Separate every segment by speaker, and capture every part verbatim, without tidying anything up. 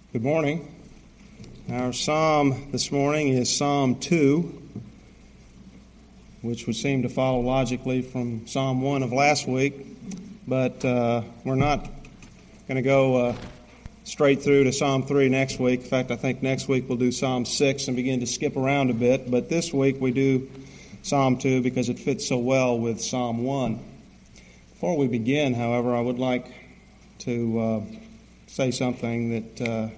Speaker 1: Good morning. Our psalm this morning is Psalm two, which would seem to follow logically from Psalm one of last week, but uh, we're not going to go uh, straight through to Psalm three next week. In fact, I think next week we'll do Psalm six and begin to skip around a bit, but this week we do Psalm two because it fits so well with Psalm one. Before we begin, however, I would like to uh, say something that uh,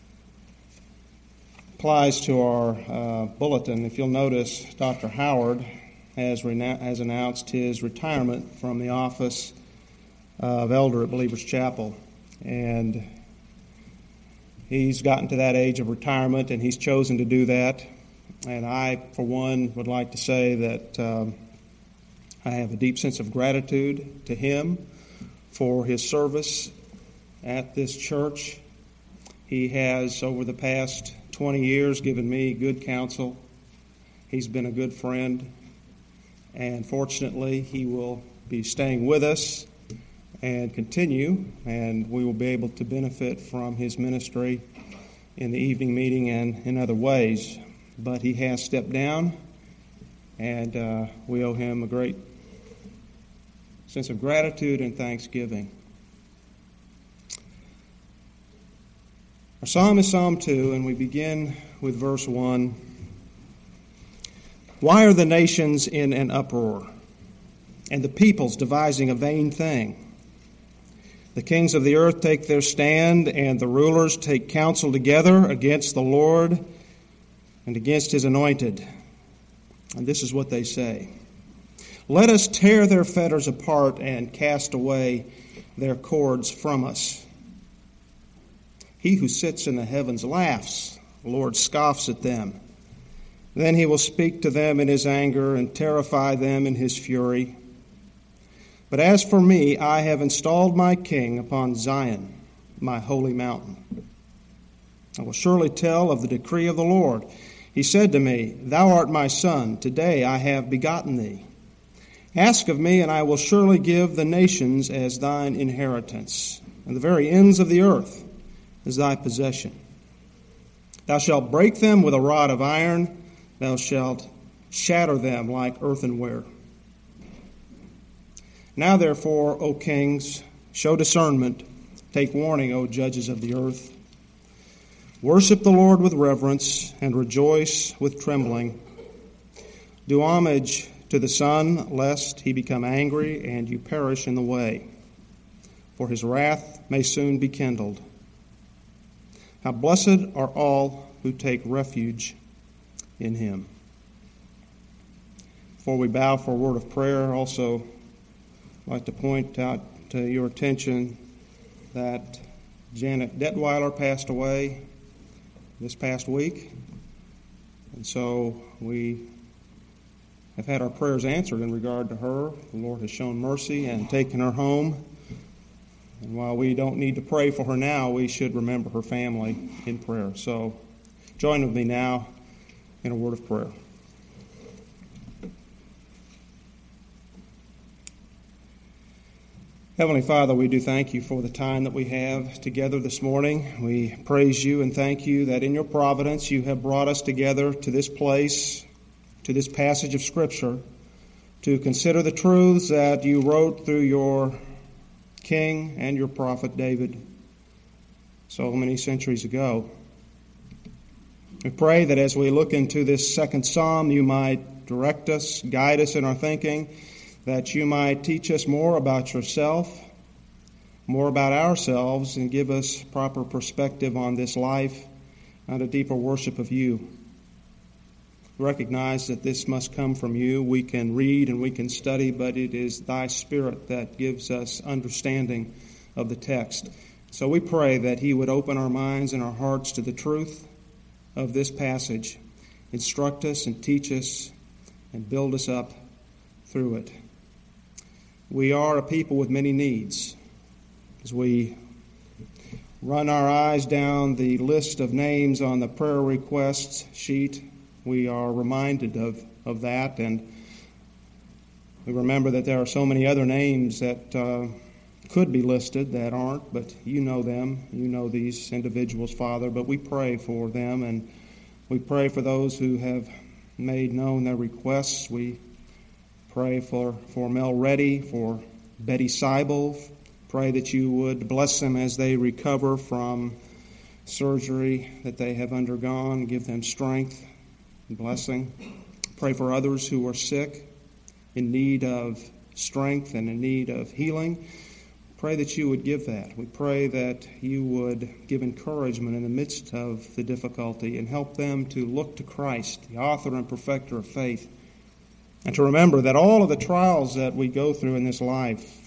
Speaker 1: applies to our uh, bulletin. If you'll notice, Doctor Howard has, rena- has announced his retirement from the office of elder at Believers Chapel. And he's gotten to that age of retirement, and he's chosen to do that. And I, for one, would like to say that um, I have a deep sense of gratitude to him for his service at this church. He has, over the past twenty years, given me good counsel. He's been a good friend, and fortunately, he will be staying with us and continue, and we will be able to benefit from his ministry in the evening meeting and in other ways. But he has stepped down, and uh, we owe him a great sense of gratitude and thanksgiving. Our psalm is Psalm two, and we begin with verse one. Why are the nations in an uproar, and the peoples devising a vain thing? The kings of the earth take their stand, and the rulers take counsel together against the Lord and against his anointed. And this is what they say. Let us tear their fetters apart and cast away their cords from us. He who sits in the heavens laughs. The Lord scoffs at them. Then he will speak to them in his anger and terrify them in his fury. But as for me, I have installed my king upon Zion, my holy mountain. I will surely tell of the decree of the Lord. He said to me, Thou art my son. Today I have begotten thee. Ask of me, and I will surely give the nations as thine inheritance, and the very ends of the earth is thy possession. Thou shalt break them with a rod of iron. Thou shalt shatter them like earthenware. Now therefore, O kings, show discernment. Take warning, O judges of the earth. Worship the Lord with reverence and rejoice with trembling. Do homage to the Son, lest he become angry and you perish in the way, for his wrath may soon be kindled. How blessed are all who take refuge in him. Before we bow for a word of prayer, also I'd like to point out to your attention that Janet Detweiler passed away this past week. And so we have had our prayers answered in regard to her. The Lord has shown mercy and taken her home. And while we don't need to pray for her now, we should remember her family in prayer. So join with me now in a word of prayer. Heavenly Father, we do thank you for the time that we have together this morning. We praise you and thank you that in your providence you have brought us together to this place, to this passage of Scripture, to consider the truths that you wrote through your King and your prophet David so many centuries ago. We pray that as we look into this second psalm, you might direct us, guide us in our thinking, that you might teach us more about yourself, more about ourselves, and give us proper perspective on this life and a deeper worship of you. Recognize that this must come from you. We can read and we can study, but it is thy Spirit that gives us understanding of the text. So we pray that he would open our minds and our hearts to the truth of this passage, instruct us and teach us and build us up through it. We are a people with many needs. As we run our eyes down the list of names on the prayer requests sheet, we are reminded of, of that, and we remember that there are so many other names that uh, could be listed that aren't, but you know them. You know these individuals, Father, but we pray for them, and we pray for those who have made known their requests. We pray for, for Mel Reddy, for Betty Seibel. Pray that you would bless them as they recover from surgery that they have undergone. Give them strength and blessing. Pray for others who are sick, in need of strength and in need of healing. Pray that you would give that. We pray that you would give encouragement in the midst of the difficulty and help them to look to Christ, the author and perfecter of faith, and to remember that all of the trials that we go through in this life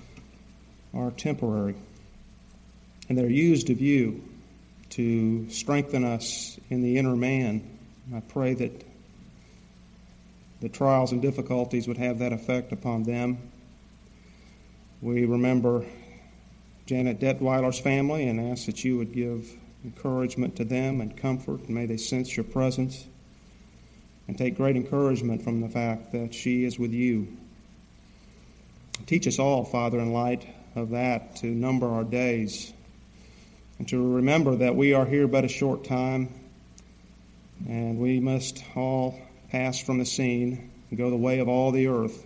Speaker 1: are temporary, and they're used of you to strengthen us in the inner man. I pray that the trials and difficulties would have that effect upon them. We remember Janet Detweiler's family and ask that you would give encouragement to them and comfort, and may they sense your presence and take great encouragement from the fact that she is with you. Teach us all, Father, in light of that, to number our days and to remember that we are here but a short time, and we must all pass from the scene and go the way of all the earth.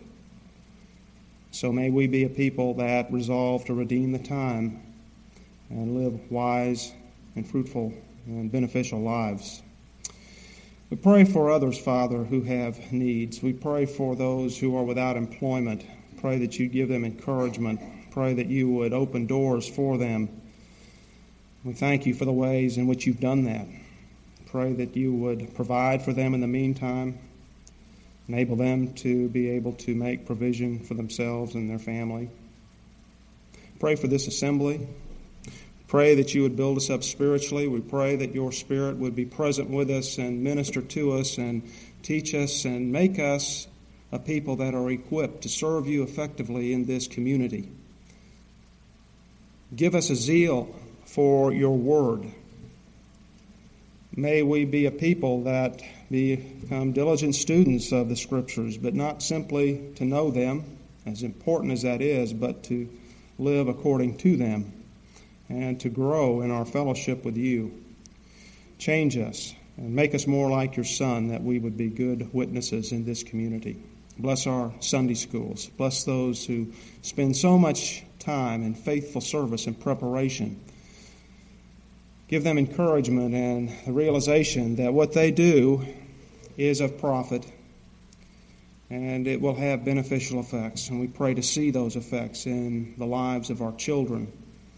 Speaker 1: So may we be a people that resolve to redeem the time and live wise and fruitful and beneficial lives. We pray for others, Father, who have needs. We pray for those who are without employment. Pray that you give them encouragement. Pray that you would open doors for them. We thank you for the ways in which you've done that. Pray that you would provide for them in the meantime. Enable them to be able to make provision for themselves and their family. Pray for this assembly. Pray that you would build us up spiritually. We pray that your Spirit would be present with us and minister to us and teach us and make us a people that are equipped to serve you effectively in this community. Give us a zeal for your word. May we be a people that become diligent students of the Scriptures, but not simply to know them, as important as that is, but to live according to them and to grow in our fellowship with you. Change us and make us more like your Son, that we would be good witnesses in this community. Bless our Sunday schools. Bless those who spend so much time in faithful service and preparation. Give them encouragement and the realization that what they do is of profit and it will have beneficial effects. And we pray to see those effects in the lives of our children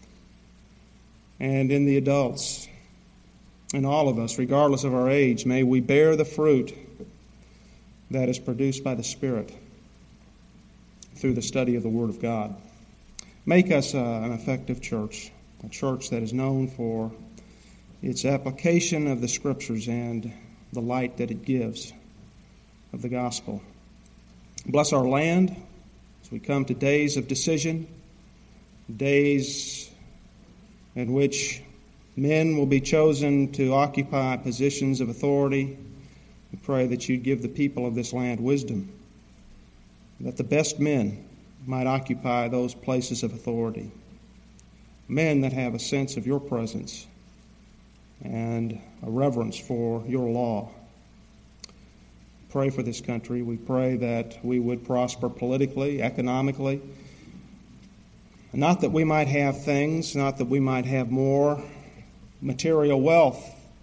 Speaker 1: and in the adults and all of us, regardless of our age. May we bear the fruit that is produced by the Spirit through the study of the Word of God. Make us uh, an effective church, a church that is known for its application of the Scriptures and the light that it gives of the gospel. Bless our land as we come to days of decision, days in which men will be chosen to occupy positions of authority. We pray that you'd give the people of this land wisdom, that the best men might occupy those places of authority, men that have a sense of your presence and a reverence for your law. Pray for this country. We pray that we would prosper politically, economically. Not that we might have things, not that we might have more material wealth,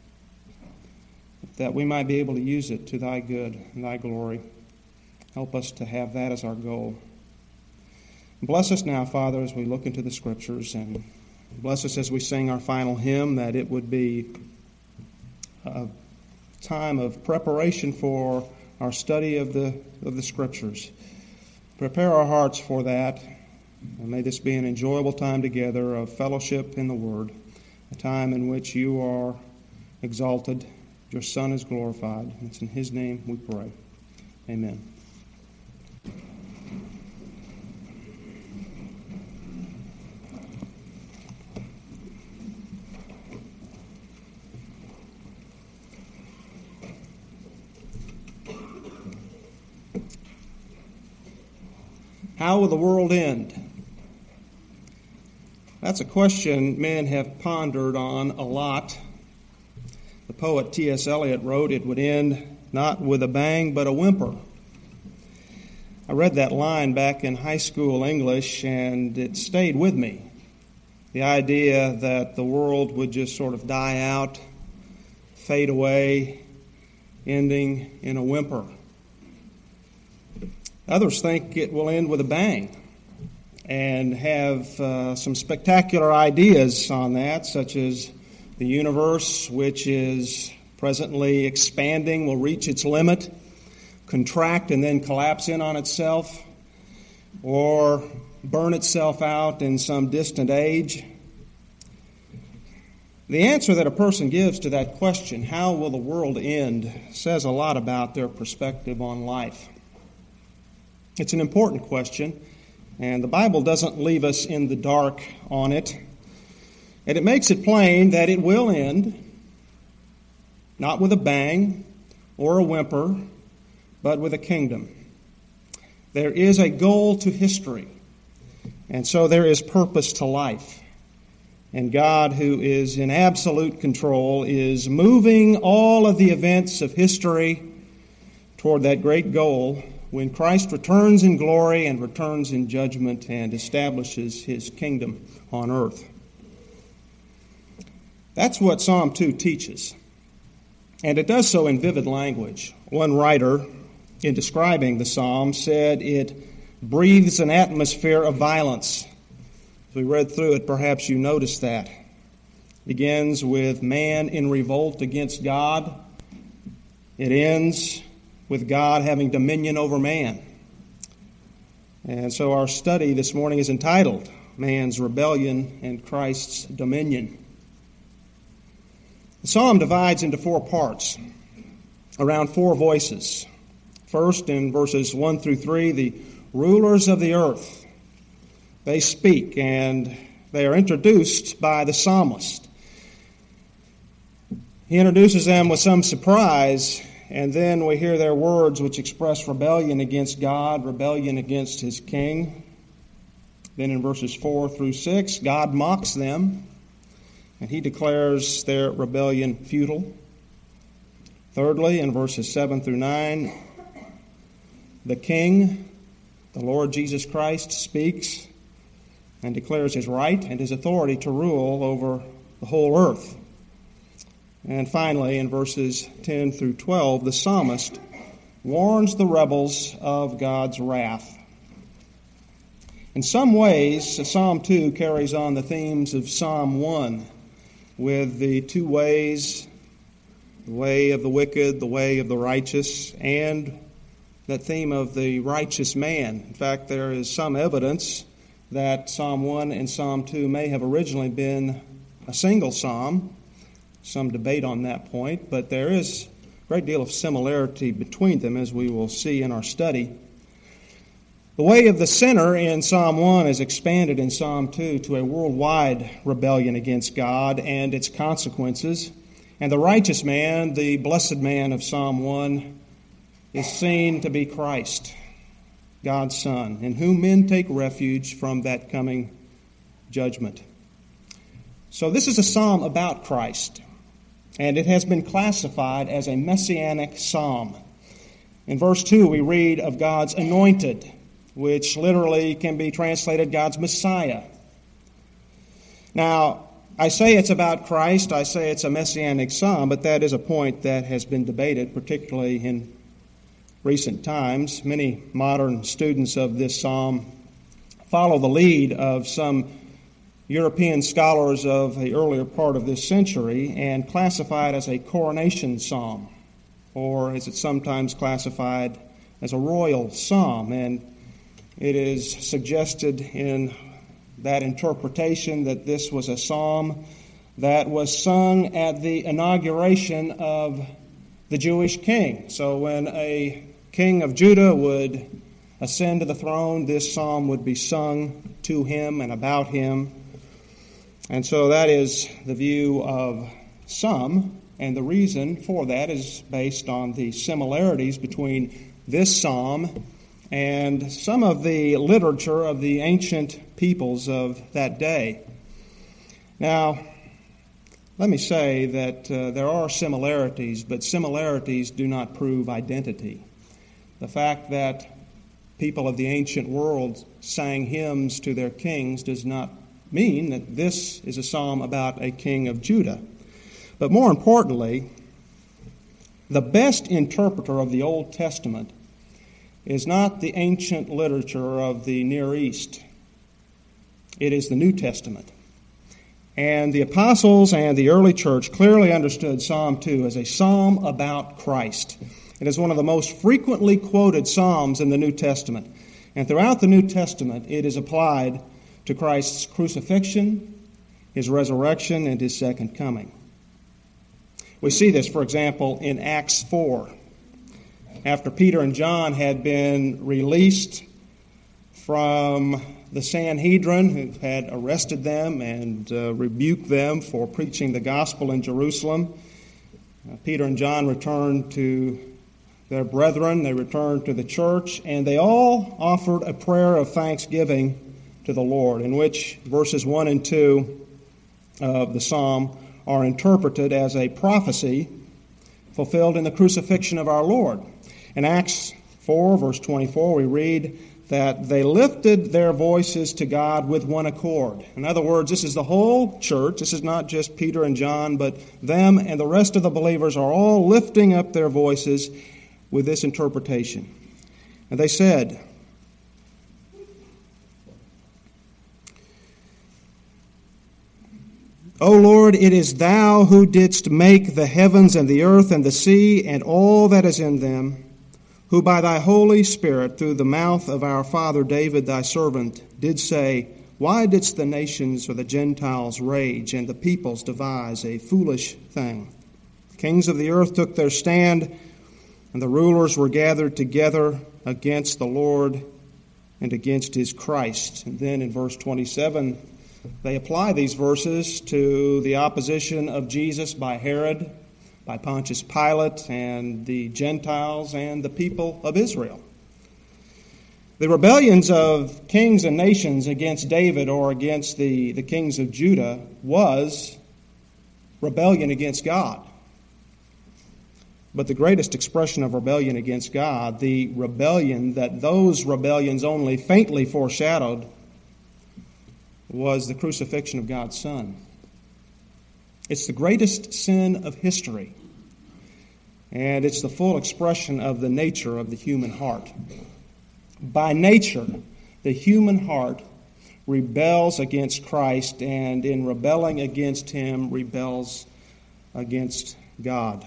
Speaker 1: that we might be able to use it to thy good and thy glory. Help us to have that as our goal. Bless us now, Father, as we look into the Scriptures, and bless us as we sing our final hymn, that it would be a time of preparation for our study of the of the Scriptures. Prepare our hearts for that, and may this be an enjoyable time together of fellowship in the Word, a time in which you are exalted, your Son is glorified. It's in His name we pray. Amen. How will the world end? That's a question men have pondered on a lot. The poet T S Eliot wrote it would end not with a bang, but a whimper. I read that line back in high school English, and it stayed with me. The idea that the world would just sort of die out, fade away, ending in a whimper. Others think it will end with a bang and have uh, some spectacular ideas on that, such as the universe, which is presently expanding, will reach its limit, contract and then collapse in on itself, or burn itself out in some distant age. The answer that a person gives to that question, how will the world end, says a lot about their perspective on life. It's an important question, and the Bible doesn't leave us in the dark on it. And it makes it plain that it will end, not with a bang or a whimper, but with a kingdom. There is a goal to history, and so there is purpose to life. And God, who is in absolute control, is moving all of the events of history toward that great goal when Christ returns in glory and returns in judgment and establishes his kingdom on earth. That's what Psalm two teaches, and it does so in vivid language. One writer, in describing the psalm, said it breathes an atmosphere of violence. As we read through it, perhaps you noticed that. It begins with man in revolt against God. It ends with God having dominion over man. And so our study this morning is entitled, Man's Rebellion and Christ's Dominion. The psalm divides into four parts, around four voices. First, in verses one through three, the rulers of the earth. They speak, and they are introduced by the psalmist. He introduces them with some surprise, and then we hear their words which express rebellion against God, rebellion against his king. Then in verses four through six, God mocks them, and he declares their rebellion futile. Thirdly, in verses seven through nine, the King, the Lord Jesus Christ, speaks and declares his right and his authority to rule over the whole earth. And finally, in verses ten through twelve, the psalmist warns the rebels of God's wrath. In some ways, Psalm two carries on the themes of Psalm one, with the two ways, the way of the wicked, the way of the righteous, and that theme of the righteous man. In fact, there is some evidence that Psalm one and Psalm two may have originally been a single psalm. Some debate on that point, but there is a great deal of similarity between them, as we will see in our study. The way of the sinner in Psalm one is expanded in Psalm two to a worldwide rebellion against God and its consequences. And the righteous man, the blessed man of Psalm one, is seen to be Christ, God's Son, in whom men take refuge from that coming judgment. So this is a psalm about Christ, and it has been classified as a messianic psalm. In verse two, we read of God's anointed, which literally can be translated God's Messiah. Now, I say it's about Christ, I say it's a messianic psalm, but that is a point that has been debated, particularly in recent times. Many modern students of this psalm follow the lead of some European scholars of the earlier part of this century and classify it as a coronation psalm, or as it's sometimes classified as a royal psalm. And it is suggested in that interpretation that this was a psalm that was sung at the inauguration of the Jewish king. So when a king of Judah would ascend to the throne, this psalm would be sung to him and about him. And so that is the view of some, and the reason for that is based on the similarities between this psalm and some of the literature of the ancient peoples of that day. Now, let me say that uh, there are similarities, but similarities do not prove identity. The fact that people of the ancient world sang hymns to their kings does not mean that this is a psalm about a king of Judah. But more importantly, the best interpreter of the Old Testament is not the ancient literature of the Near East. It is the New Testament. And the apostles and the early church clearly understood Psalm two as a psalm about Christ. It is one of the most frequently quoted psalms in the New Testament. And throughout the New Testament, it is applied to Christ's crucifixion, his resurrection, and his second coming. We see this, for example, in Acts four. After Peter and John had been released from the Sanhedrin, who had arrested them and uh, rebuked them for preaching the gospel in Jerusalem, uh, Peter and John returned to their brethren, they returned to the church, and they all offered a prayer of thanksgiving to the Lord, in which verses one and two of the psalm are interpreted as a prophecy fulfilled in the crucifixion of our Lord. In Acts four, verse twenty-four, we read that they lifted their voices to God with one accord. In other words, this is the whole church. This is not just Peter and John, but them and the rest of the believers are all lifting up their voices with this interpretation. And they said, O Lord, it is thou who didst make the heavens and the earth and the sea and all that is in them, who by thy Holy Spirit, through the mouth of our father David thy servant, did say, Why didst the nations or the Gentiles rage, and the peoples devise a foolish thing? The kings of the earth took their stand, and the rulers were gathered together against the Lord and against his Christ. And then in verse twenty-seven, they apply these verses to the opposition of Jesus by Herod, by Pontius Pilate, and the Gentiles and the people of Israel. The rebellions of kings and nations against David or against the, the kings of Judah was rebellion against God. But the greatest expression of rebellion against God, the rebellion that those rebellions only faintly foreshadowed, was the crucifixion of God's Son. It's the greatest sin of history, and it's the full expression of the nature of the human heart. By nature, the human heart rebels against Christ, and in rebelling against him, rebels against God.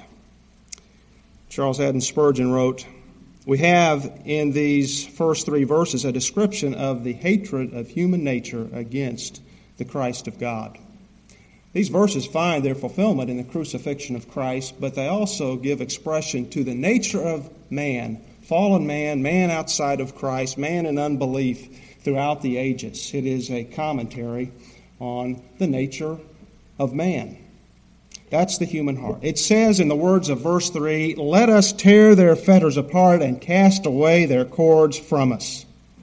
Speaker 1: Charles Haddon Spurgeon wrote, We have in these first three verses a description of the hatred of human nature against the Christ of God. These verses find their fulfillment in the crucifixion of Christ, but they also give expression to the nature of man, fallen man, man outside of Christ, man in unbelief throughout the ages. It is a commentary on the nature of man. That's the human heart. It says in the words of verse three, Let us tear their fetters apart and cast away their cords from us.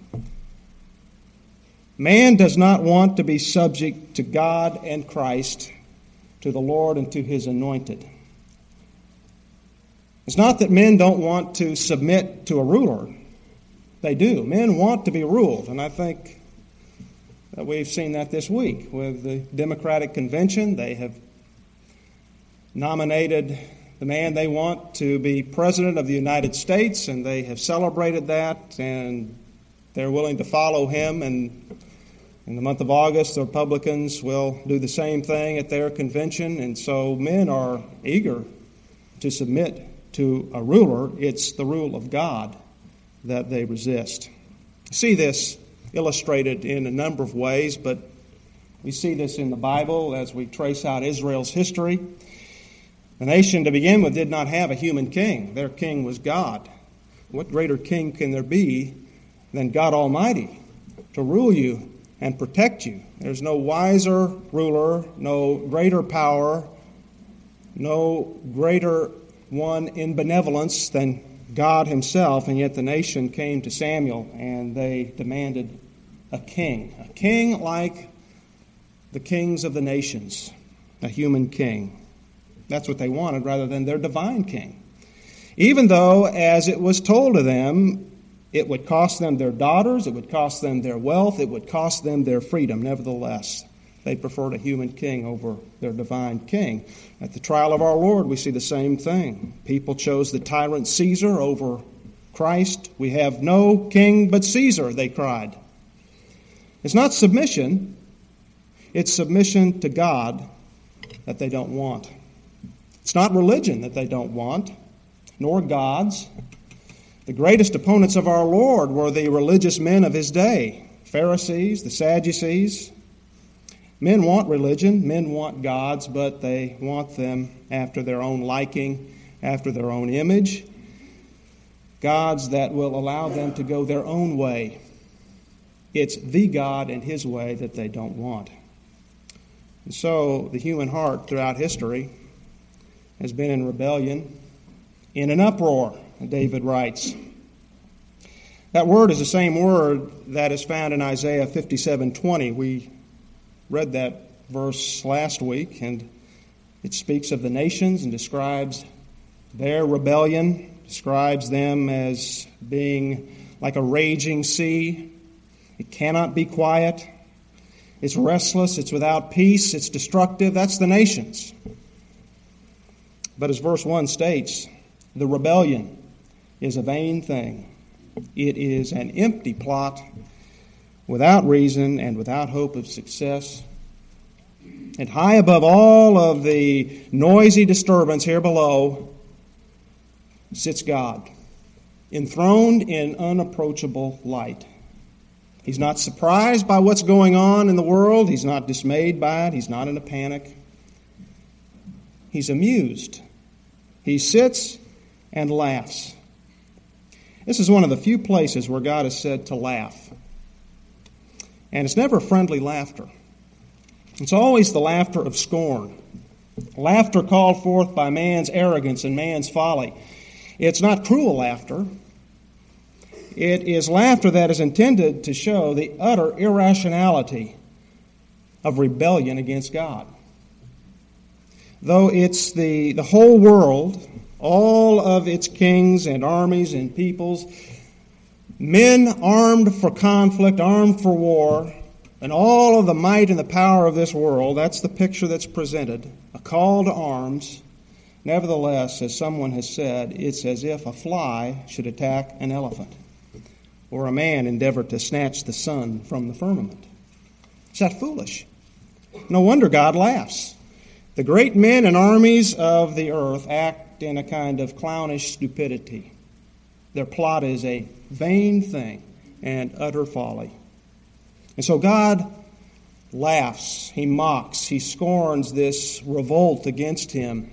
Speaker 1: Man does not want to be subject to God and Christ, to the Lord and to his anointed. It's not that men don't want to submit to a ruler. They do. Men want to be ruled, and I think that we've seen that this week with the Democratic Convention. They have nominated the man they want to be President of the United States, and they have celebrated that, and they're willing to follow him. And in the month of August, the Republicans will do the same thing at their convention. And so men are eager to submit to a ruler. It's the rule of God that they resist. See this illustrated in a number of ways, but we see this in the Bible as we trace out Israel's history. The nation, to begin with, did not have a human king. Their king was God. What greater king can there be than God Almighty to rule you and protect you? There's no wiser ruler, no greater power, no greater one in benevolence than God himself, and yet the nation came to Samuel and they demanded a king, a king like the kings of the nations, a human king. That's what they wanted rather than their divine king. Even though, as it was told to them, it would cost them their daughters, it would cost them their wealth, it would cost them their freedom. Nevertheless, they preferred a human king over their divine king. At the trial of our Lord, we see the same thing. People chose the tyrant Caesar over Christ. We have no king but Caesar, they cried. It's not submission. It's submission to God that they don't want. It's not religion that they don't want, nor gods. The greatest opponents of our Lord were the religious men of his day, Pharisees, the Sadducees. Men want religion, men want gods, but they want them after their own liking, after their own image. Gods that will allow them to go their own way. It's the God and his way that they don't want. And so the human heart throughout history has been in rebellion, in an uproar, David writes. That word is the same word that is found in Isaiah fifty-seven twenty. We read that verse last week, and it speaks of the nations and describes their rebellion, describes them as being like a raging sea. It cannot be quiet. It's restless. It's without peace. It's destructive. That's the nations. But as verse one states, the rebellion is a vain thing. It is an empty plot without reason and without hope of success. And high above all of the noisy disturbance here below sits God, enthroned in unapproachable light. He's not surprised by what's going on in the world. He's not dismayed by it. He's not in a panic. He's amused. He sits and laughs. This is one of the few places where God is said to laugh. And it's never friendly laughter. It's always the laughter of scorn. Laughter called forth by man's arrogance and man's folly. It's not cruel laughter. It is laughter that is intended to show the utter irrationality of rebellion against God. Though it's the, the whole world, all of its kings and armies and peoples, men armed for conflict, armed for war, and all of the might and the power of this world, that's the picture that's presented, a call to arms. Nevertheless, as someone has said, it's as if a fly should attack an elephant, or a man endeavor to snatch the sun from the firmament. Is that foolish? No wonder God laughs. The great men and armies of the earth act in a kind of clownish stupidity. Their plot is a vain thing and utter folly. And so God laughs, he mocks, he scorns this revolt against him.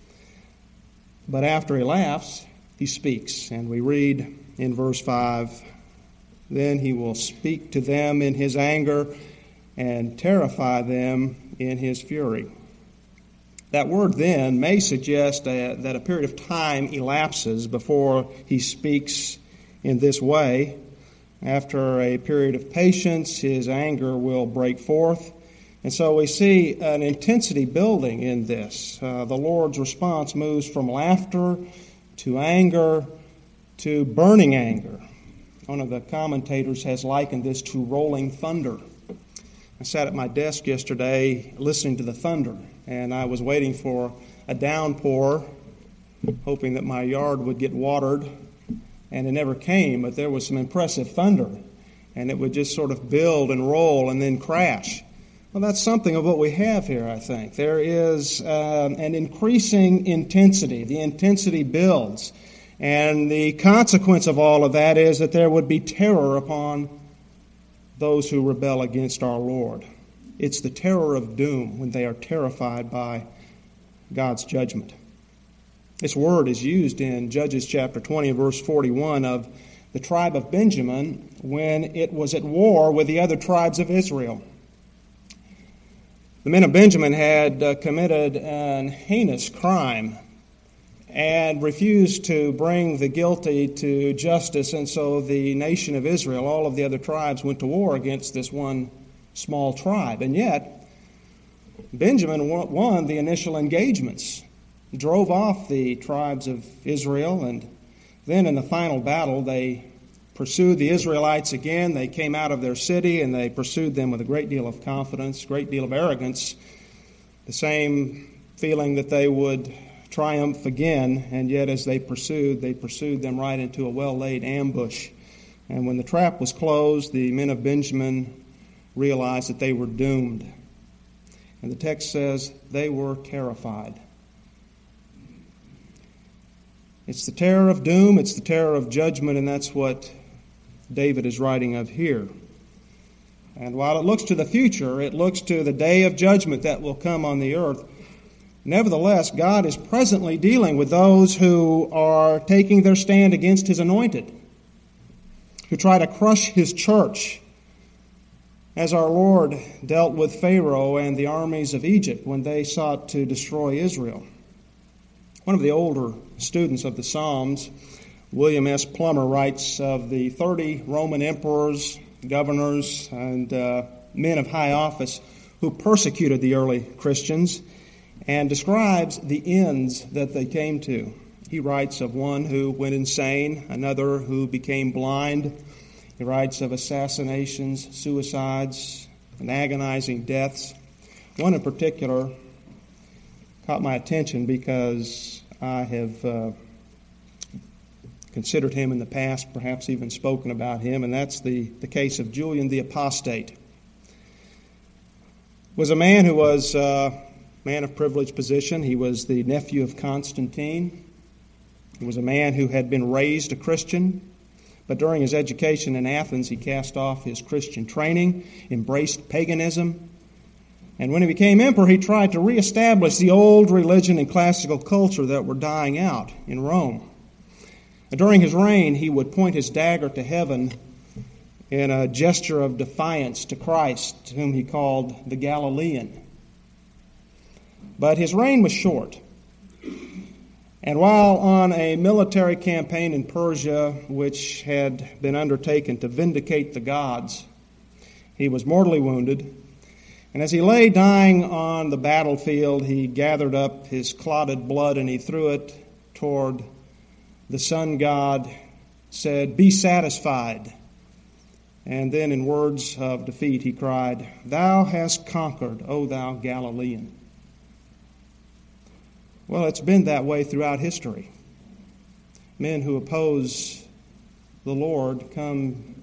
Speaker 1: But after he laughs, he speaks. And we read in verse five, then he will speak to them in his anger and terrify them in his fury. That word then may suggest a, that a period of time elapses before he speaks in this way. After a period of patience, his anger will break forth. And so we see an intensity building in this. Uh, the Lord's response moves from laughter to anger to burning anger. One of the commentators has likened this to rolling thunder. I sat at my desk yesterday listening to the thunder, and I was waiting for a downpour, hoping that my yard would get watered, and it never came, but there was some impressive thunder, and it would just sort of build and roll and then crash. Well, that's something of what we have here, I think. There is um, an increasing intensity. The intensity builds. And the consequence of all of that is that there would be terror upon those who rebel against our Lord. It's the terror of doom when they are terrified by God's judgment. This word is used in Judges chapter twenty, verse forty-one, of the tribe of Benjamin when it was at war with the other tribes of Israel. The men of Benjamin had uh, committed an heinous crime and refused to bring the guilty to justice, and so the nation of Israel, all of the other tribes, went to war against this one small tribe. And yet, Benjamin won the initial engagements, drove off the tribes of Israel, and then in the final battle they pursued the Israelites again. They came out of their city and they pursued them with a great deal of confidence, great deal of arrogance, the same feeling that they would triumph again, and yet as they pursued, they pursued them right into a well-laid ambush. And when the trap was closed, the men of Benjamin realized that they were doomed. And the text says they were terrified. It's the terror of doom, it's the terror of judgment, and that's what David is writing of here. And while it looks to the future, it looks to the day of judgment that will come on the earth. Nevertheless, God is presently dealing with those who are taking their stand against His anointed, who try to crush His church, as our Lord dealt with Pharaoh and the armies of Egypt when they sought to destroy Israel. One of the older students of the Psalms, William S. Plummer, writes of the thirty Roman emperors, governors, and uh, men of high office who persecuted the early Christians, and describes the ends that they came to. He writes of one who went insane, another who became blind. He writes of assassinations, suicides, and agonizing deaths. One in particular caught my attention because I have uh, considered him in the past, perhaps even spoken about him, and that's the, the case of Julian the Apostate. Was a man who was a man of privileged position. He was the nephew of Constantine. He was a man who had been raised a Christian, but during his education in Athens, he cast off his Christian training, embraced paganism, and when he became emperor, he tried to reestablish the old religion and classical culture that were dying out in Rome. During his reign, he would point his dagger to heaven in a gesture of defiance to Christ, whom he called the Galilean. But his reign was short. And while on a military campaign in Persia, which had been undertaken to vindicate the gods, he was mortally wounded. And as he lay dying on the battlefield, he gathered up his clotted blood and he threw it toward the sun god, said, "Be satisfied." And then in words of defeat, he cried, "Thou hast conquered, O thou Galilean." Well, it's been that way throughout history. Men who oppose the Lord come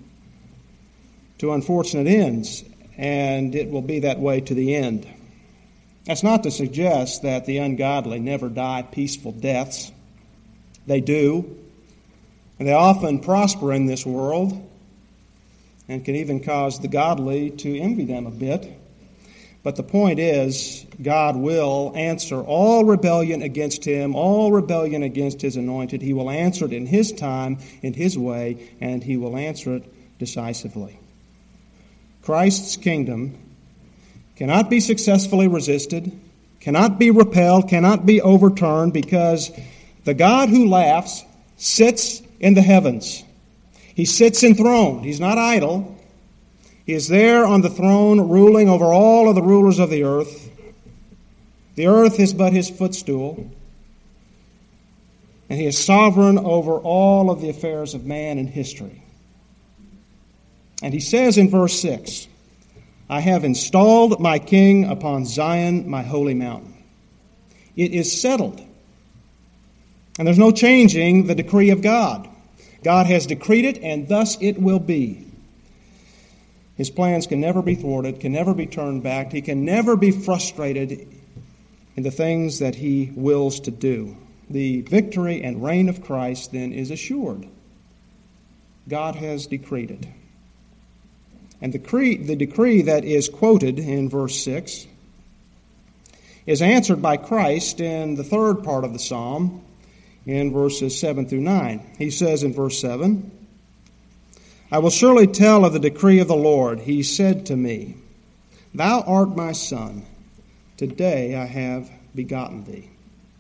Speaker 1: to unfortunate ends, and it will be that way to the end. That's not to suggest that the ungodly never die peaceful deaths. They do, and they often prosper in this world and can even cause the godly to envy them a bit. But the point is, God will answer all rebellion against Him, all rebellion against His anointed. He will answer it in His time, in His way, and He will answer it decisively. Christ's kingdom cannot be successfully resisted, cannot be repelled, cannot be overturned, because the God who laughs sits in the heavens. He sits enthroned. He's not idle. He is there on the throne, ruling over all of the rulers of the earth. The earth is but His footstool, and He is sovereign over all of the affairs of man and history. And He says in verse six, "I have installed my king upon Zion, my holy mountain." It is settled. And there's no changing the decree of God. God has decreed it, and thus it will be. His plans can never be thwarted, can never be turned back. He can never be frustrated in the things that He wills to do. The victory and reign of Christ, then, is assured. God has decreed it. And the decree, the decree that is quoted in verse six is answered by Christ in the third part of the psalm, in verses seven through nine. He says in verse seven, "I will surely tell of the decree of the Lord. He said to me, Thou art my son. Today I have begotten thee."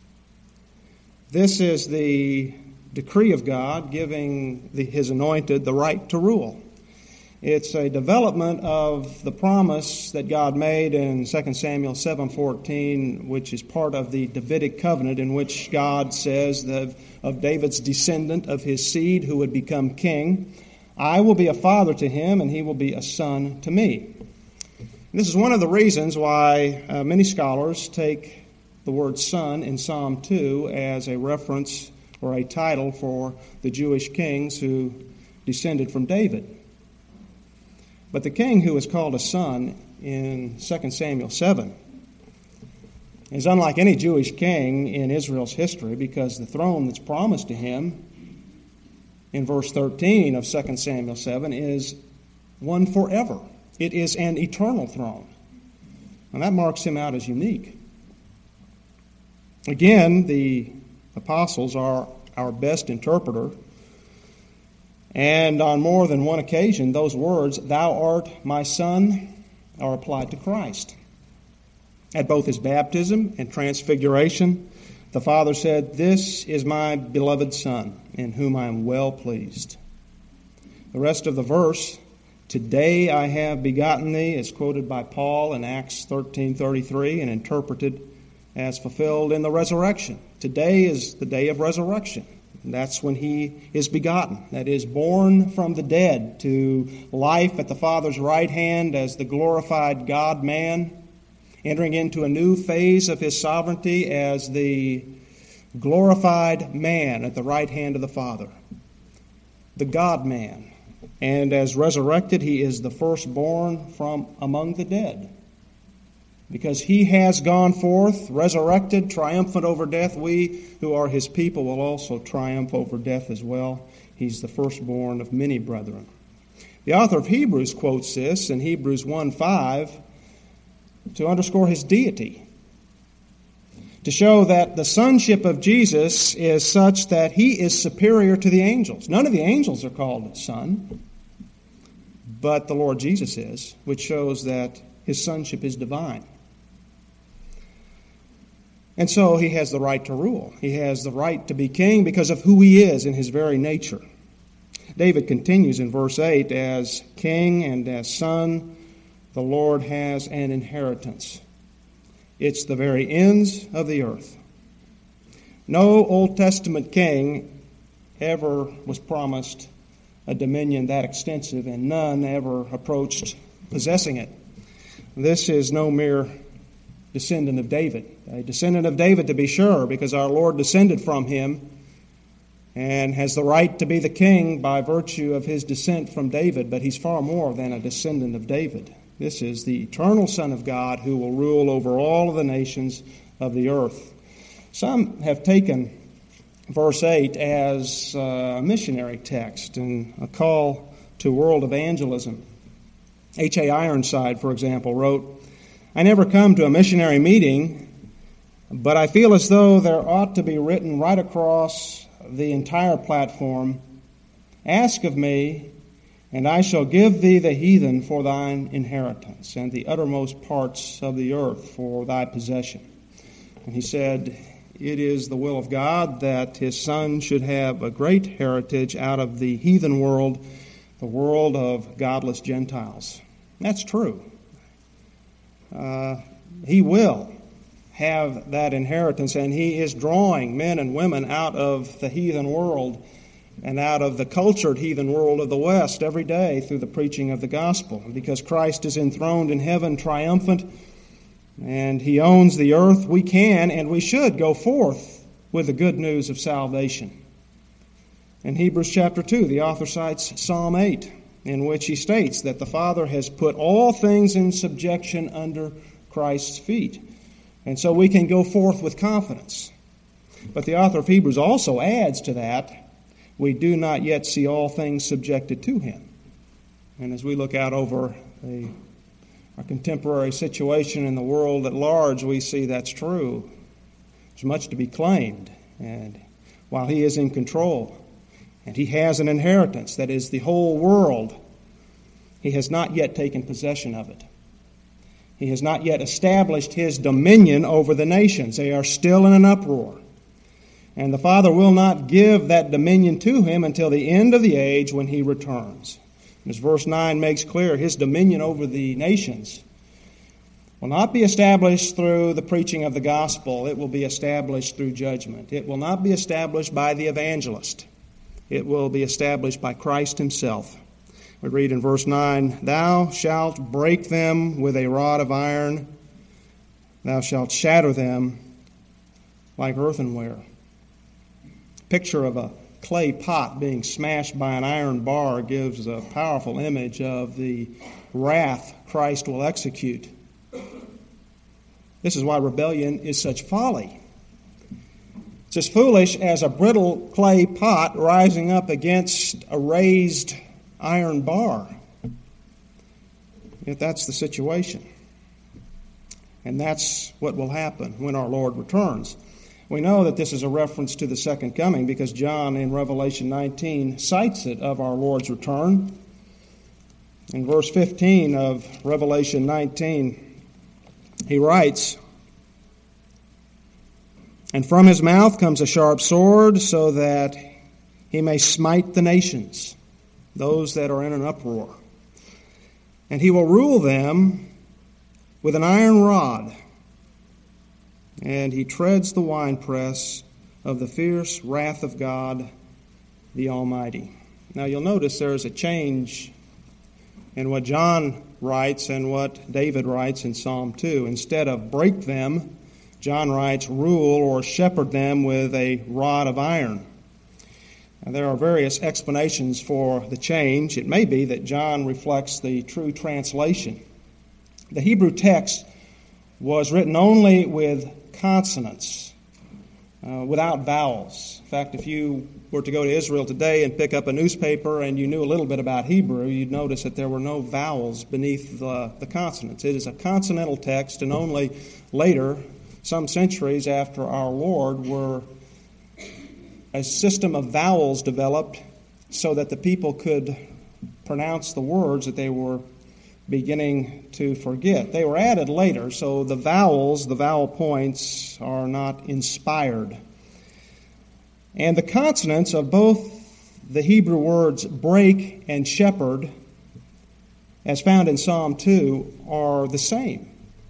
Speaker 1: This is the decree of God giving the, His anointed the right to rule. It's a development of the promise that God made in Second Samuel seven fourteen, which is part of the Davidic covenant, in which God says that of David's descendant, of his seed who would become king, I will be a father to him, and he will be a son to me. And this is one of the reasons why uh, many scholars take the word son in Psalm two as a reference or a title for the Jewish kings who descended from David. But the king who is called a son in Second Samuel seven is unlike any Jewish king in Israel's history, because the throne that's promised to him in verse thirteen of Second Samuel seven is one forever. It is an eternal throne. And that marks him out as unique. Again, the apostles are our best interpreter. And on more than one occasion, those words, "Thou art my son," are applied to Christ. At both his baptism and transfiguration, the Father said, "This is my beloved Son, in whom I am well pleased." The rest of the verse, "Today I have begotten thee," is quoted by Paul in Acts thirteen thirty-three and interpreted as fulfilled in the resurrection. Today is the day of resurrection. That's when he is begotten, that is, born from the dead to life at the Father's right hand as the glorified God-man, entering into a new phase of his sovereignty as the glorified man at the right hand of the Father, the God-man. And as resurrected, he is the firstborn from among the dead. Because he has gone forth, resurrected, triumphant over death, we who are his people will also triumph over death as well. He's the firstborn of many brethren. The author of Hebrews quotes this in Hebrews one five to underscore his deity, to show that the sonship of Jesus is such that he is superior to the angels. None of the angels are called son, but the Lord Jesus is, which shows that his sonship is divine. And so he has the right to rule. He has the right to be king because of who he is in his very nature. David continues in verse eight, "As king and as son, the Lord has an inheritance. It's the very ends of the earth." No Old Testament king ever was promised a dominion that extensive, and none ever approached possessing it. This is no mere descendant of David. A descendant of David, to be sure, because our Lord descended from him and has the right to be the king by virtue of his descent from David, but he's far more than a descendant of David. This is the eternal Son of God who will rule over all of the nations of the earth. Some have taken verse eight as a missionary text and a call to world evangelism. H A Ironside, for example, wrote, "I never come to a missionary meeting, but I feel as though there ought to be written right across the entire platform, 'Ask of me, and I shall give thee the heathen for thine inheritance, and the uttermost parts of the earth for thy possession.'" And he said, it is the will of God that his Son should have a great heritage out of the heathen world, the world of godless Gentiles. That's true. Uh, he will have that inheritance, and he is drawing men and women out of the heathen world and out of the cultured heathen world of the West every day through the preaching of the gospel. Because Christ is enthroned in heaven triumphant, and he owns the earth, we can and we should go forth with the good news of salvation. In Hebrews chapter two, the author cites Psalm eight, in which he states that the Father has put all things in subjection under Christ's feet. And so we can go forth with confidence. But the author of Hebrews also adds to that, we do not yet see all things subjected to him. And as we look out over a, our contemporary situation in the world at large, we see that's true. There's much to be claimed. And while he is in control, and he has an inheritance that is the whole world, he has not yet taken possession of it. He has not yet established his dominion over the nations. They are still in an uproar. And the Father will not give that dominion to him until the end of the age when he returns. As verse nine makes clear, his dominion over the nations will not be established through the preaching of the gospel. It will be established through judgment. It will not be established by the evangelist. It will be established by Christ himself. We read in verse nine, "Thou shalt break them with a rod of iron. Thou shalt shatter them like earthenware." Picture of a clay pot being smashed by an iron bar gives a powerful image of the wrath Christ will execute. This is why rebellion is such folly. It's as foolish as a brittle clay pot rising up against a raised iron bar. Yet that's the situation. And that's what will happen when our Lord returns. We know that this is a reference to the second coming because John in Revelation nineteen cites it of our Lord's return. In verse fifteen of Revelation nineteen, he writes, "And from his mouth comes a sharp sword, so that he may smite the nations, those that are in an uproar. And he will rule them with an iron rod, and he treads the winepress of the fierce wrath of God the Almighty." Now you'll notice there is a change in what John writes and what David writes in Psalm two. Instead of break them, John writes rule or shepherd them with a rod of iron. Now, there are various explanations for the change. It may be that John reflects the true translation. The Hebrew text was written only with consonants, uh, without vowels. In fact, if you were to go to Israel today and pick up a newspaper and you knew a little bit about Hebrew, you'd notice that there were no vowels beneath the, the consonants. It is a consonantal text, and only later, some centuries after our Lord, were a system of vowels developed so that the people could pronounce the words that they were beginning to forget. They were added later, so the vowels, the vowel points, are not inspired. And the consonants of both the Hebrew words break and shepherd, as found in Psalm two, are the same.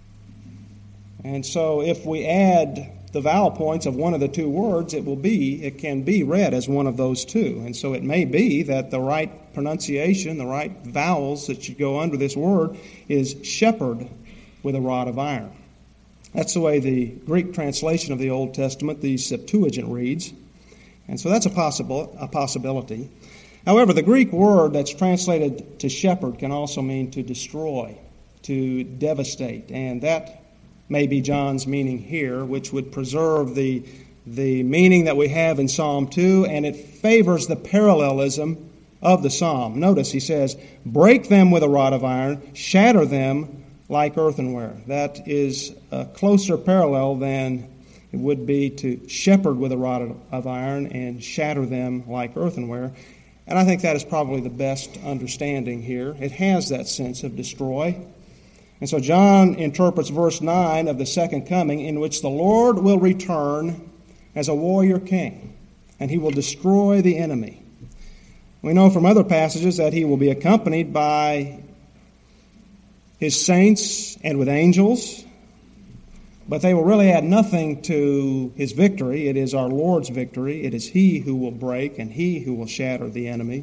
Speaker 1: And so if we add the vowel points of one of the two words, it will be, it can be read as one of those two. And so it may be that the right pronunciation, the right vowels that should go under this word is shepherd with a rod of iron. That's the way the Greek translation of the Old Testament, the Septuagint, reads. And so that's a possible a possibility. However, the Greek word that's translated to shepherd can also mean to destroy, to devastate, and that may be John's meaning here, which would preserve the, the meaning that we have in Psalm two, and it favors the parallelism of the psalm. Notice he says, break them with a rod of iron, shatter them like earthenware. That is a closer parallel than it would be to shepherd with a rod of iron and shatter them like earthenware. And I think that is probably the best understanding here. It has that sense of destroy. And so John interprets verse nine of the second coming, in which the Lord will return as a warrior king, and he will destroy the enemy. We know from other passages that he will be accompanied by his saints and with angels, but they will really add nothing to his victory. It is our Lord's victory. It is he who will break and he who will shatter the enemy.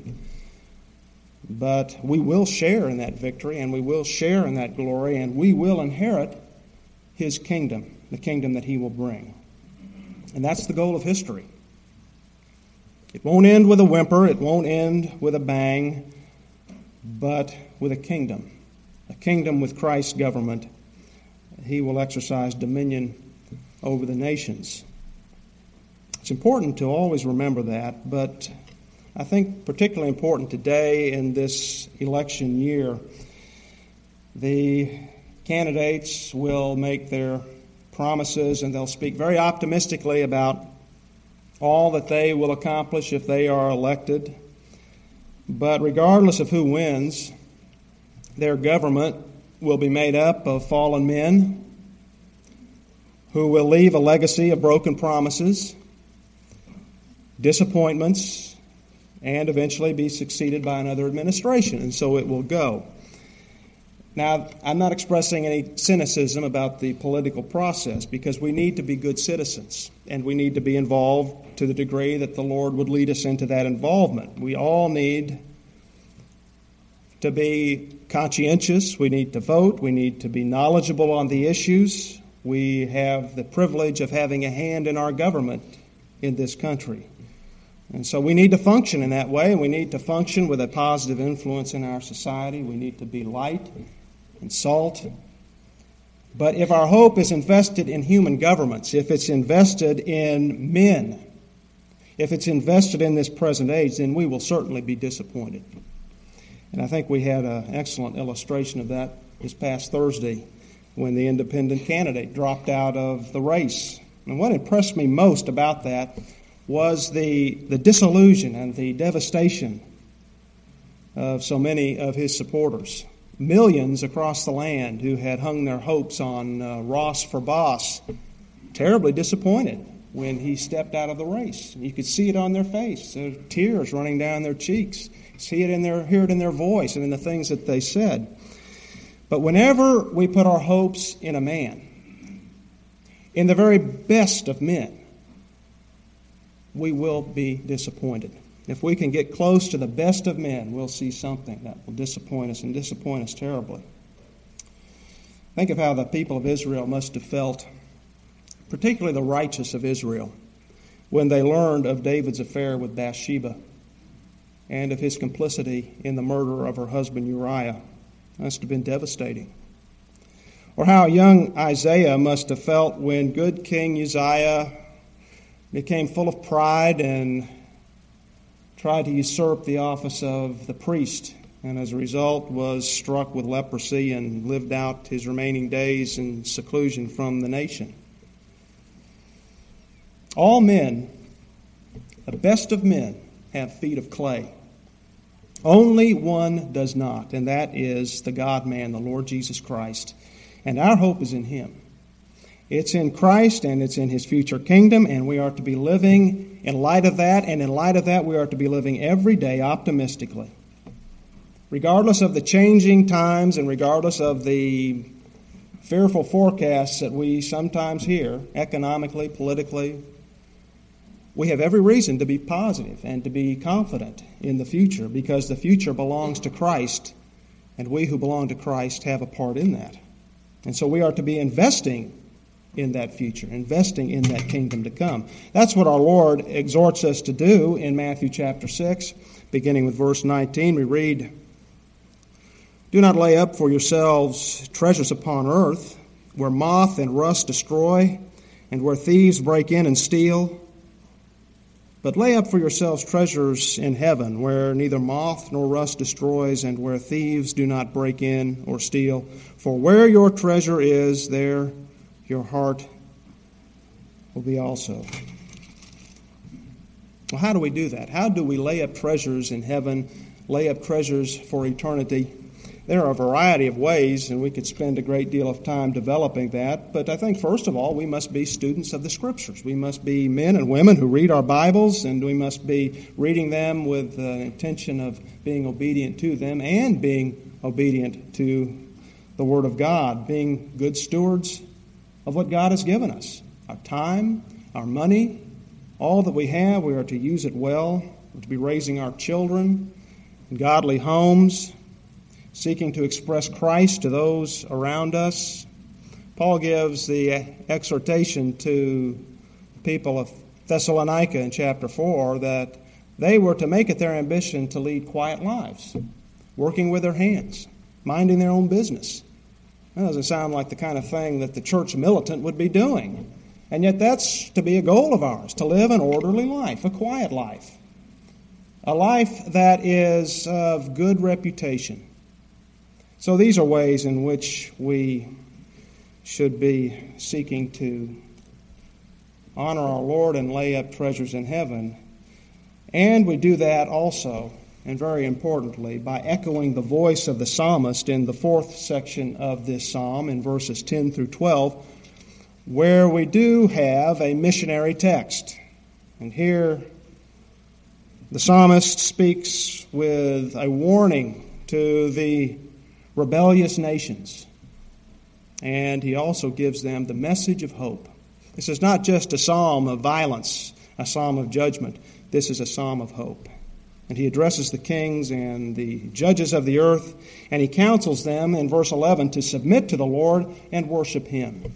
Speaker 1: But we will share in that victory, and we will share in that glory, and we will inherit his kingdom, the kingdom that he will bring. And that's the goal of history. It won't end with a whimper, it won't end with a bang, but with a kingdom, a kingdom with Christ's government. He will exercise dominion over the nations. It's important to always remember that, but I think particularly important today in this election year. The candidates will make their promises and they'll speak very optimistically about all that they will accomplish if they are elected. But regardless of who wins, their government will be made up of fallen men who will leave a legacy of broken promises, disappointments, and eventually be succeeded by another administration, and so it will go. Now, I'm not expressing any cynicism about the political process, because we need to be good citizens, and we need to be involved to the degree that the Lord would lead us into that involvement. We all need to be conscientious. We need to vote. We need to be knowledgeable on the issues. We have the privilege of having a hand in our government in this country. And so we need to function in that way, and we need to function with a positive influence in our society. We need to be light and salt. But if our hope is invested in human governments, if it's invested in men, if it's invested in this present age, then we will certainly be disappointed. And I think we had an excellent illustration of that this past Thursday when the independent candidate dropped out of the race. And what impressed me most about that was the, the disillusion and the devastation of so many of his supporters. Millions across the land who had hung their hopes on uh, Ross for boss, terribly disappointed when he stepped out of the race. You could see it on their face, there were tears running down their cheeks. See it in their, hear it in their voice and in the things that they said. But whenever we put our hopes in a man, in the very best of men, we will be disappointed. If we can get close to the best of men, we'll see something that will disappoint us and disappoint us terribly. Think of how the people of Israel must have felt, particularly the righteous of Israel, when they learned of David's affair with Bathsheba and of his complicity in the murder of her husband Uriah. That must have been devastating. Or how young Isaiah must have felt when good King Uzziah became full of pride and tried to usurp the office of the priest, and as a result was struck with leprosy and lived out his remaining days in seclusion from the nation. All men, the best of men, have feet of clay. Only one does not, and that is the God-man, the Lord Jesus Christ. And our hope is in Him. It's in Christ, and it's in His future kingdom, and we are to be living in light of that, and in light of that we are to be living every day optimistically. Regardless of the changing times and regardless of the fearful forecasts that we sometimes hear, economically, politically, we have every reason to be positive and to be confident in the future, because the future belongs to Christ, and we who belong to Christ have a part in that. And so we are to be investing in that future, investing in that kingdom to come. That's what our Lord exhorts us to do in Matthew chapter six, beginning with verse nineteen. We read, "Do not lay up for yourselves treasures upon earth, where moth and rust destroy, and where thieves break in and steal. But lay up for yourselves treasures in heaven, where neither moth nor rust destroys, and where thieves do not break in or steal. For where your treasure is, there your heart will be also." Well, how do we do that? How do we lay up treasures in heaven, lay up treasures for eternity? There are a variety of ways, and we could spend a great deal of time developing that. But I think, first of all, we must be students of the Scriptures. We must be men and women who read our Bibles, and we must be reading them with the intention of being obedient to them and being obedient to the Word of God, being good stewards of what God has given us. Our time, our money, all that we have, we are to use it well. We're to be raising our children in godly homes, seeking to express Christ to those around us. Paul gives the exhortation to the people of Thessalonica in chapter four that they were to make it their ambition to lead quiet lives, working with their hands, minding their own business. That doesn't sound like the kind of thing that the church militant would be doing. And yet that's to be a goal of ours, to live an orderly life, a quiet life, a life that is of good reputation. So these are ways in which we should be seeking to honor our Lord and lay up treasures in heaven. And we do that also, and very importantly, by echoing the voice of the psalmist in the fourth section of this psalm in verses ten through twelve, where we do have a missionary text. And here The psalmist speaks with a warning to the rebellious nations, and he also gives them the message of hope. This is not just a psalm of violence, a psalm of judgment. This is a psalm of hope. And he addresses the kings and the judges of the earth, and he counsels them in verse eleven to submit to the Lord and worship him.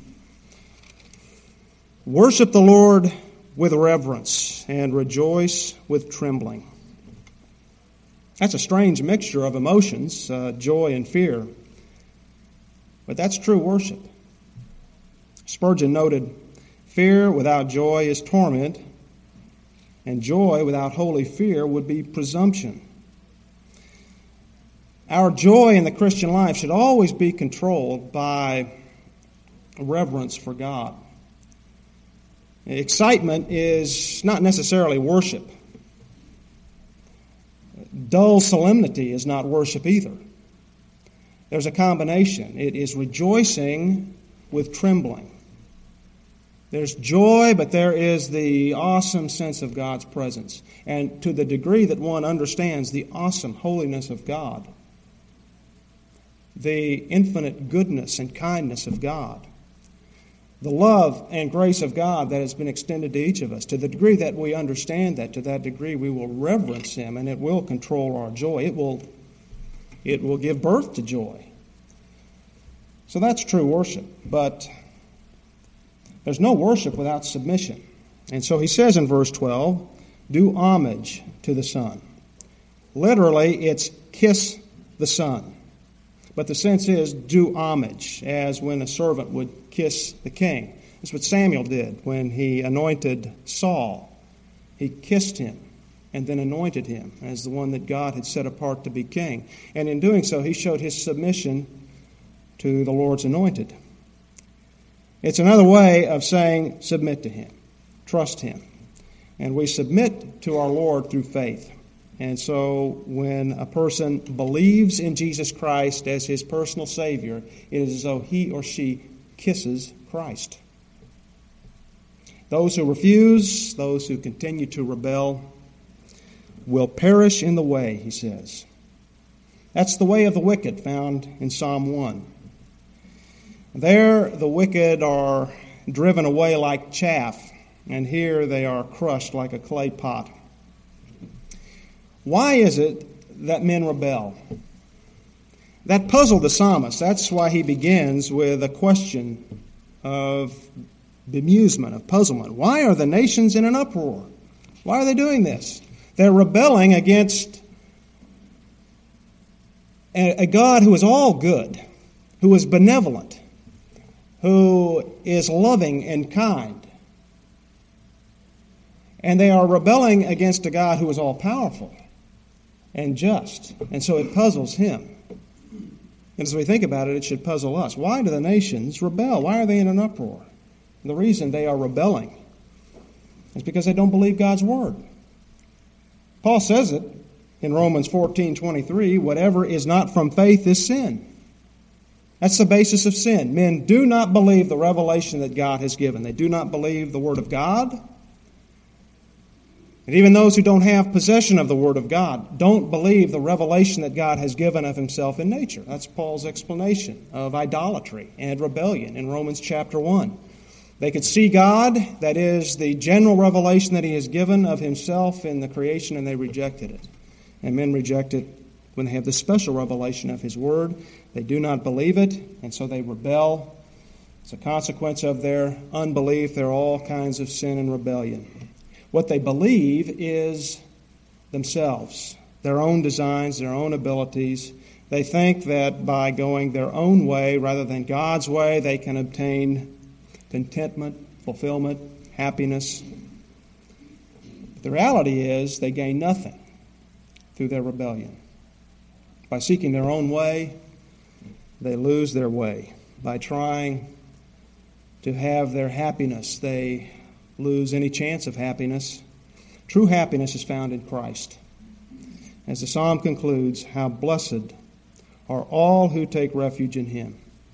Speaker 1: Worship the Lord with reverence and rejoice with trembling. That's a strange mixture of emotions, uh, joy and fear. But that's true worship. Spurgeon noted, "Fear without joy is torment, and joy without holy fear would be presumption." Our joy in the Christian life should always be controlled by reverence for God. Excitement is not necessarily worship. Dull solemnity is not worship either. There's a combination. It is rejoicing with trembling. There's joy, but there is the awesome sense of God's presence. And to the degree that one understands the awesome holiness of God, the infinite goodness and kindness of God, the love and grace of God that has been extended to each of us, to the degree that we understand that, to that degree we will reverence him, and it will control our joy. It will, it will give birth to joy. So that's true worship. But there's no worship without submission. And so he says in verse twelve, do homage to the Son. Literally, it's kiss the Son. But the sense is do homage, as when a servant would kiss the king. That's what Samuel did when he anointed Saul. He kissed him and then anointed him as the one that God had set apart to be king. And in doing so, he showed his submission to the Lord's anointed. It's another way of saying submit to him, trust him. And we submit to our Lord through faith. And so when a person believes in Jesus Christ as his personal Savior, it is as though he or she kisses Christ. Those who refuse, those who continue to rebel, will perish in the way, he says. That's the way of the wicked found in Psalm one. There the wicked are driven away like chaff, and here they are crushed like a clay pot. Why is it that men rebel? That puzzled the psalmist. That's why he begins with a question of bemusement, of puzzlement. Why are the nations in an uproar? Why are they doing this? They're rebelling against a God who is all good, who is benevolent, who is loving and kind. And they are rebelling against a God who is all-powerful and just. And so it puzzles him. And as we think about it, it should puzzle us. Why do the nations rebel? Why are they in an uproar? And the reason they are rebelling is because they don't believe God's word. Paul says it in Romans fourteen twenty-three, whatever is not from faith is sin. That's the basis of sin. Men do not believe the revelation that God has given. They do not believe the word of God. And even those who don't have possession of the Word of God don't believe the revelation that God has given of himself in nature. That's Paul's explanation of idolatry and rebellion in Romans chapter one. They could see God, that is, the general revelation that he has given of himself in the creation, and they rejected it. And men reject it when they have the special revelation of his Word. They do not believe it, and so they rebel. As a consequence of their unbelief, there are all kinds of sin and rebellion. What they believe is themselves, their own designs, their own abilities. They think that by going their own way rather than God's way, they can obtain contentment, fulfillment, happiness. But the reality is they gain nothing through their rebellion. By seeking their own way, they lose their way. By trying to have their happiness, they lose any chance of happiness. True happiness is found in Christ. As the psalm concludes, how blessed are all who take refuge in him.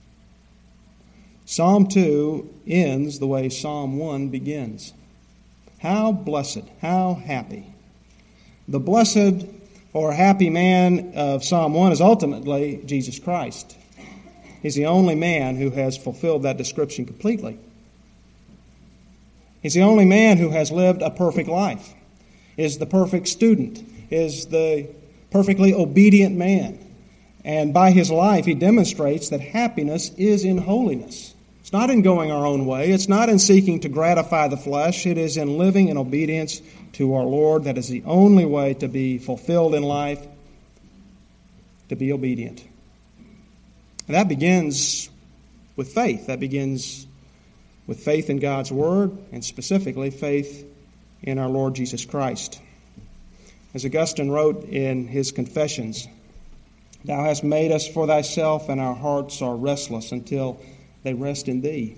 Speaker 1: Psalm two ends the way Psalm one begins. How blessed, how happy The blessed or happy man of Psalm one is ultimately Jesus Christ. He's the only man who has fulfilled that description completely. He's the only man who has lived a perfect life, is the perfect student, is the perfectly obedient man. And by his life, he demonstrates that happiness is in holiness. It's not in going our own way. It's not in seeking to gratify the flesh. It is in living in obedience to our Lord. That is the only way to be fulfilled in life, to be obedient. And that begins with faith. That begins with faith in God's Word, and specifically faith in our Lord Jesus Christ. As Augustine wrote in his Confessions, "Thou hast made us for thyself, and our hearts are restless until they rest in thee."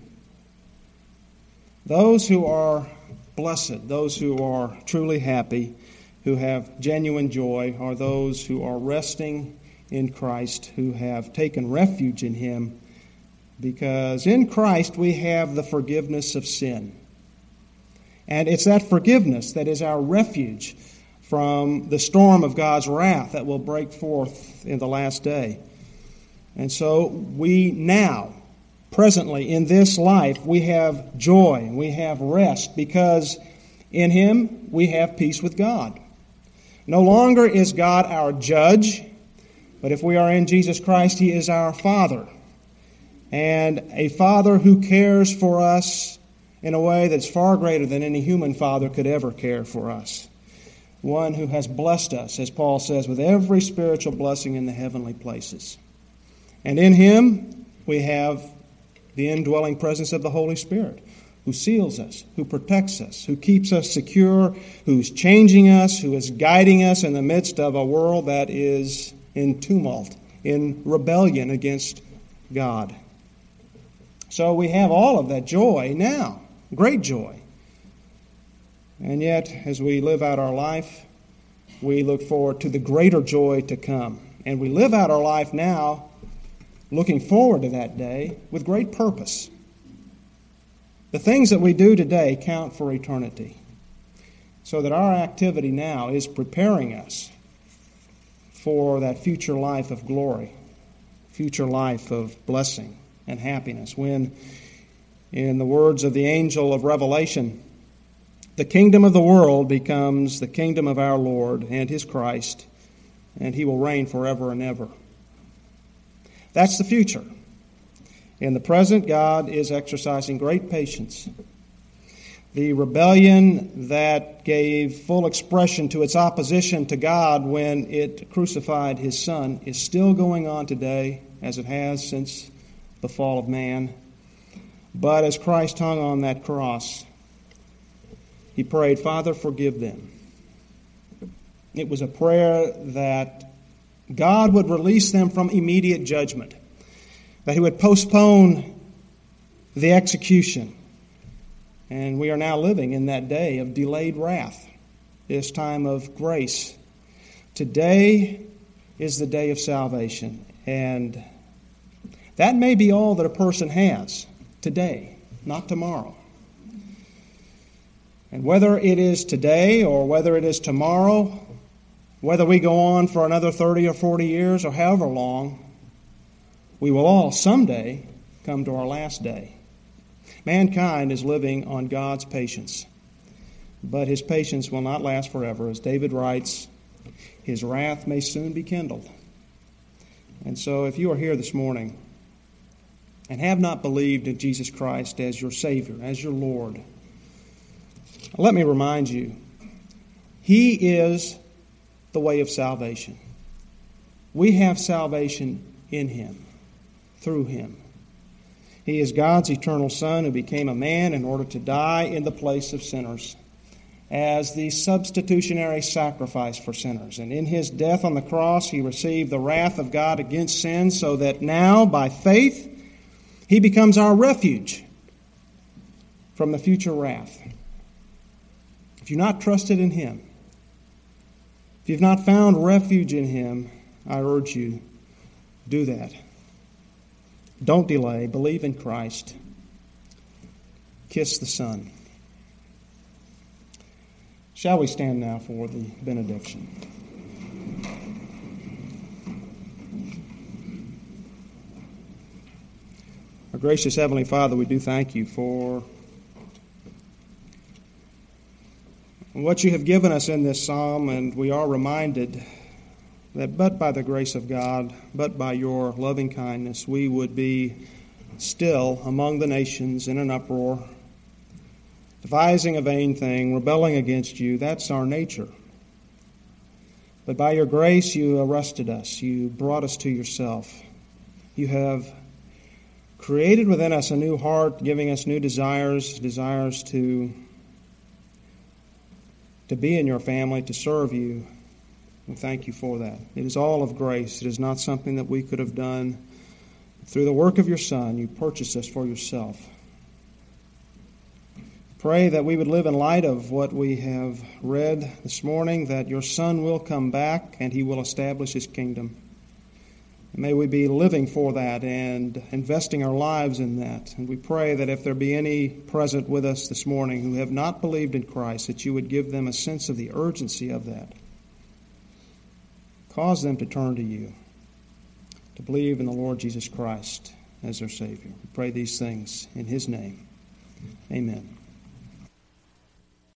Speaker 1: Those who are blessed, those who are truly happy, who have genuine joy, are those who are resting in Christ, who have taken refuge in Him, because in Christ we have the forgiveness of sin. And it's that forgiveness that is our refuge from the storm of God's wrath that will break forth in the last day. And so we now, presently in this life, we have joy, we have rest, because in Him we have peace with God. No longer is God our judge, but if we are in Jesus Christ, He is our Father. And a Father who cares for us in a way that's far greater than any human father could ever care for us. One who has blessed us, as Paul says, with every spiritual blessing in the heavenly places. And in Him we have the indwelling presence of the Holy Spirit, who seals us, who protects us, who keeps us secure, who's changing us, who is guiding us in the midst of a world that is in tumult, in rebellion against God. So we have all of that joy now, great joy. And yet, as we live out our life, we look forward to the greater joy to come. And we live out our life now looking forward to that day with great purpose. The things that we do today count for eternity, so that our activity now is preparing us for that future life of glory, future life of blessing and happiness, when, in the words of the angel of Revelation, the kingdom of the world becomes the kingdom of our Lord and His Christ, and He will reign forever and ever. That's the future. In the present, God is exercising great patience. The rebellion that gave full expression to its opposition to God when it crucified His Son is still going on today, as it has since the fall of man. But as Christ hung on that cross, He prayed, "Father, forgive them." It was a prayer that God would release them from immediate judgment, that He would postpone the execution. And we are now living in that day of delayed wrath, this time of grace. Today is the day of salvation, and that may be all that a person has today, not tomorrow. And whether it is today or whether it is tomorrow, whether we go on for another thirty or forty years or however long, we will all someday come to our last day. Mankind is living on God's patience, but His patience will not last forever. As David writes, His wrath may soon be kindled. And so if you are here this morning and have not believed in Jesus Christ as your Savior, as your Lord, let me remind you, He is the way of salvation. We have salvation in Him, through Him. He is God's eternal Son who became a man in order to die in the place of sinners as the substitutionary sacrifice for sinners. And in His death on the cross, He received the wrath of God against sin, so that now, by faith, He becomes our refuge from the future wrath. If you've not trusted in Him, if you've not found refuge in Him, I urge you, do that. Don't delay. Believe in Christ. Kiss the Son. Shall we stand now for the benediction? Our gracious Heavenly Father, we do thank you for what you have given us in this psalm, and we are reminded that but by the grace of God, but by your loving kindness, we would be still among the nations in an uproar, devising a vain thing, rebelling against you. That's our nature. But by your grace, you arrested us. You brought us to yourself. You have created within us a new heart, giving us new desires, desires to, to be in your family, to serve you. We thank you for that. It is all of grace. It is not something that we could have done. Through the work of your Son, you purchased us for yourself. Pray that we would live in light of what we have read this morning, that your Son will come back and he will establish his kingdom. And may we be living for that and investing our lives in that. And we pray that if there be any present with us this morning who have not believed in Christ, that you would give them a sense of the urgency of that. Cause them to turn to you, to believe in the Lord Jesus Christ as their Savior. We pray these things in his name. Amen.